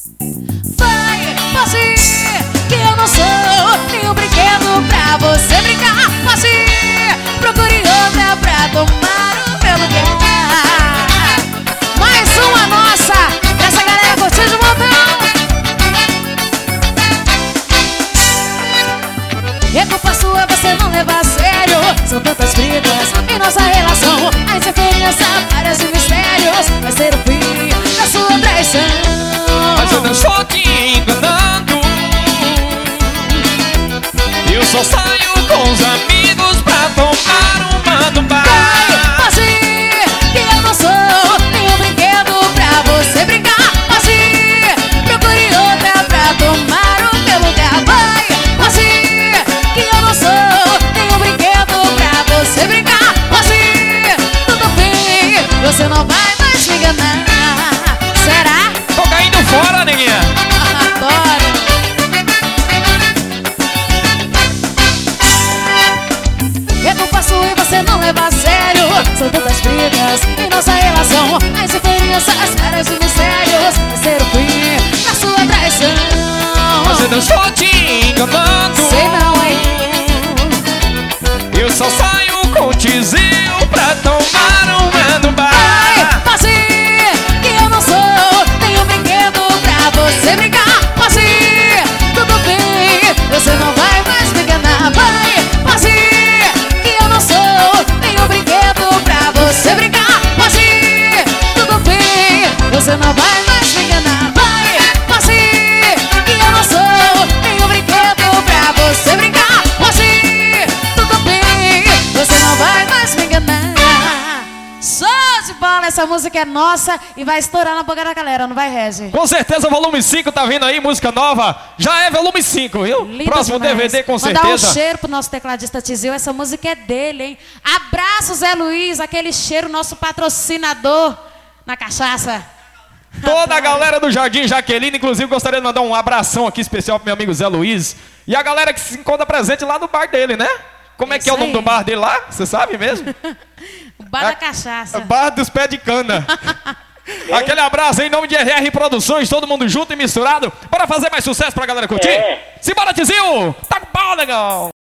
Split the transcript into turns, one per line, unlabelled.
Vai, posso ir, que eu não sou nenhum brinquedo pra você brincar. Posso ir, procure outra pra tomar o meu lugar. Mais uma nossa, essa galera curtindo de montão. É culpa sua você não levar a sério. São tantas brigas em nossa relação. A insegurança, vários mistérios. Vai ser o fim da sua traição.
Mas eu não estou te enganando. Eu só saio com os amigos pra tomar uma no bar.
Vai, posso ir, que eu não sou nenhum brinquedo pra você brincar. Posso ir, procure outra pra tomar o meu lugar. Vai, posso ir, que eu não sou nenhum brinquedo pra você brincar. Posso ir, tudo bem, você não vai mais me enganar. Será?
Tô caindo fora, neguinha.
Adoro. É culpa sua e você não leva a sério. São tantas brigas em nossa relação. As diferenças, vários mistérios. Vai ser o fim da sua traição.
Mas eu não estou te enganando.
Sei não, hein?
Eu só saio com o tizil pra tomar uma no bar.
Vai, posso ir, que eu não sou nenhum brinquedo pra você brincar. Posso ir, tudo bem, você não vai mais me enganar. Vai, posso ir, que eu não sou nenhum brinquedo pra você brincar. Posso ir, tudo bem, você não vai mais me enganar. Vai, posso ir, que eu não sou nenhum brinquedo pra você brincar. Posso ir, tudo bem, você não vai mais me enganar. Show de bola, essa música é nossa e vai estourar na boca da galera, não vai, Regi?
Com certeza, volume 5 tá vindo aí, música nova. Já é volume 5, viu?
Lindo
Próximo
demais.
DVD, com
Mandar
certeza.
um cheiro pro nosso tecladista Tizil, essa música é dele, hein? Abraço, Zé Luiz, aquele cheiro, nosso patrocinador na cachaça.
Toda a galera do Jardim Jaqueline, inclusive gostaria de mandar um abração aqui especial pro meu amigo Zé Luiz. E a galera que se encontra presente lá no bar dele, né? Como é que é o nome do bar dele lá? Você sabe mesmo?
O bar da cachaça.
Bar dos Pés de Cana. Aquele abraço em nome de RR Produções, todo mundo junto e misturado. Bora fazer mais sucesso pra galera curtir? Simbora, Tizil! Tá com pau, negão!